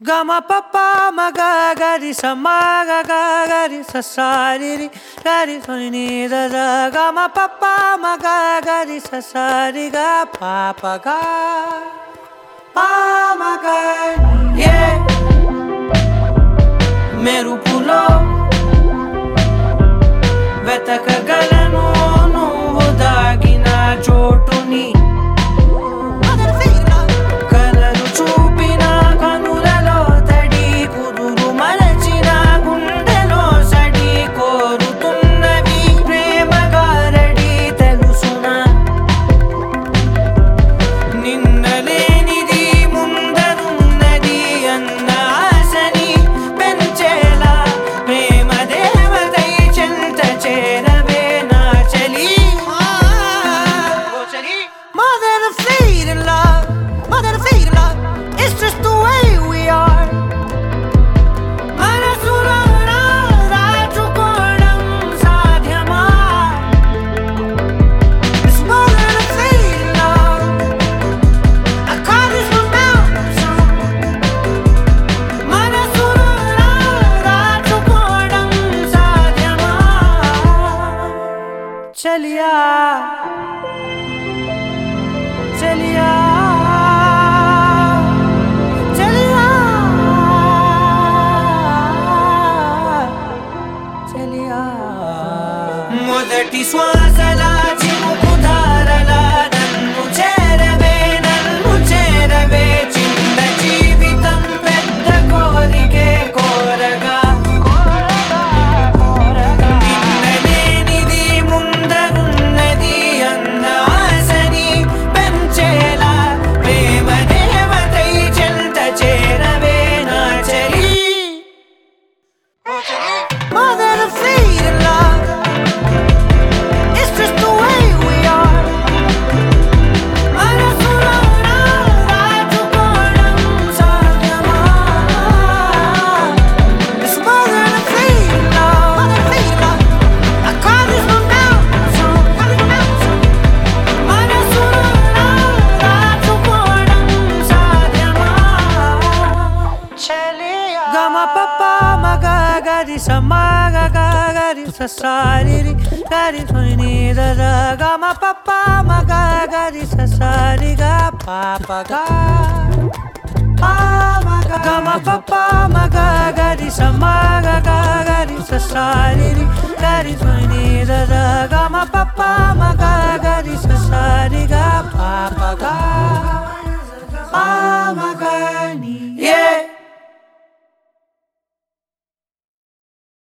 Gama papa maga gari samaga gari sasari ri gari soni da da. Gama papa maga gari sasari ga papa ga maga yeah. Meru pulo వెతకగలను నువ్వు దాగిన చోటుని కలలు చూపిన కనులలో తడి కుదురు మరచిన గుండెలో సడి కోరుతున్నవి ప్రేమగా రెడీ తెలుసునా నిన్నలేనిది ముందరున్నది అన్న ఆశని పెంచేలా ప్రేమ దేవతై చెంత చేరవే నా చలి More than a fate in love, more than a fate in love, it's just the way we are. మనసులో రాచుకోవడం సాధ్యమా? It's more than a fate in love. I call this one mountain song. మనసులో రాచుకోవడం సాధ్యమా? చలియా చలియా చలియా చలియా మొదటి శ్వాసల చిముకు ధారల నన్ను చేరవే చిన్న జీవితం పెద్ద కోరికే కోరగా నిన్నలేనిది ముందరున్నది అన్న ఆశని పెంచేలా ప్రేమ దేవతై చెంత చేరవే నా చలి More than a fate in love, it's just the way we are. మనసులో రాచుకోవడం సాధ్యమా? It's more than a fate in love, more than a fate in love. I call this one mountain song, మనసులో రాచుకోవడం సాధ్యమా? చలియా Gama papa maga gari samaga gari sasari ri gari soni da da. Gama papa maga gari sasari ga papa ga Gama papa maga gari samaga gari sasari ri gari soni da da. Gama papa maga gari sasari ga papa ga